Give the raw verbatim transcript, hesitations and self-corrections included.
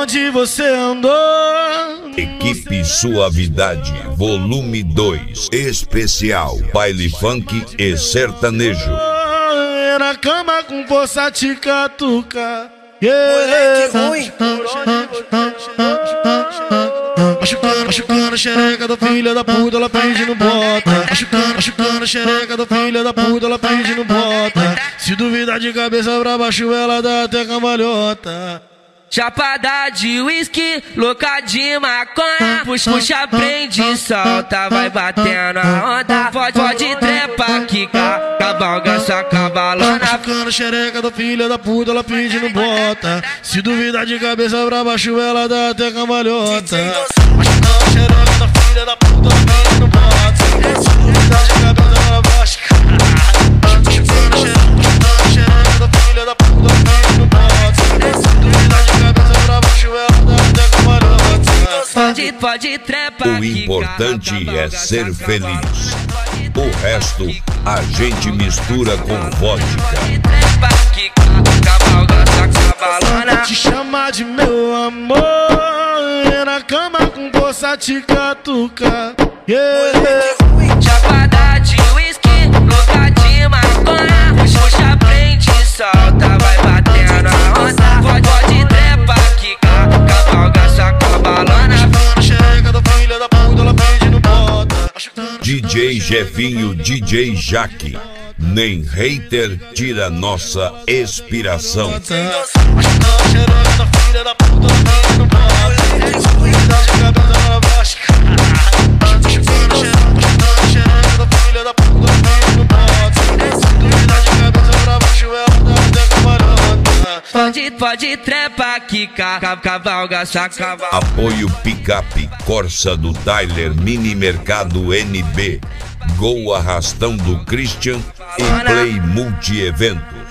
onde você andou. Equipe Suavidade, volume dois, especial, baile funk e sertanejo. Na cama com força te catuca. Moleque ruim. Machucando, machucando a xereca da filha da puta, ela pede no bota. Machucando, machucando a xereca da filha da puta, ela pede no bota. Se duvidar de cabeça pra baixo, ela dá até cambalhota. Chapada de uísque, louca de maconha. Puxa, puxa, prende, solta, vai batendo a onda. Pode, pode trepa, quica, cavalga essa cavalona. Machucando a xereca da filha da puta, ela pede no bota. Se duvidar de cabeça pra baixo, ela dá até cambalhota. Machucando a xereca da filha da puta, ela pede no bota. Se duvidar de cabeça pra baixo, machucando a xereca da filha da puta, ela pede no bota. Pode, pode trepa, O importante é ser feliz. O resto a gente mistura com vodka. Vou te chamar de meu amor. Na cama com força te catuca. Yeah. Chapada de uísque, louca de maconha. Puxa, puxa, prende, solta, vai batendo a onda. Pode, pode trepa, quica, cavalga essa cavalona. D J Jefinho, D J Jaque, nem hater tira nossa inspiração. Pode, pode trepa, quica, cavalga essa cavalona. Apoio Picape, Corsa do Tyler, Mini Mercado N B, Gol Arrastão do Christian e Play Multi Eventos.